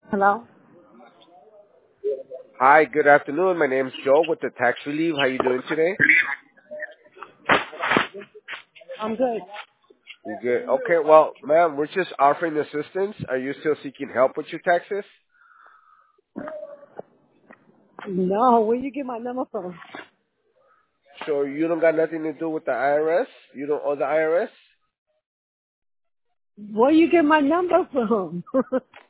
Hello? Hi, good afternoon. My name is Joe with the Tax Relief. How you doing today? I'm good. You good? Okay, well, ma'am, we're just offering assistance. Are you still seeking help with your taxes? No, where you get my number from? So you don't got nothing to do with the IRS? You don't owe the IRS? Where you get my number from?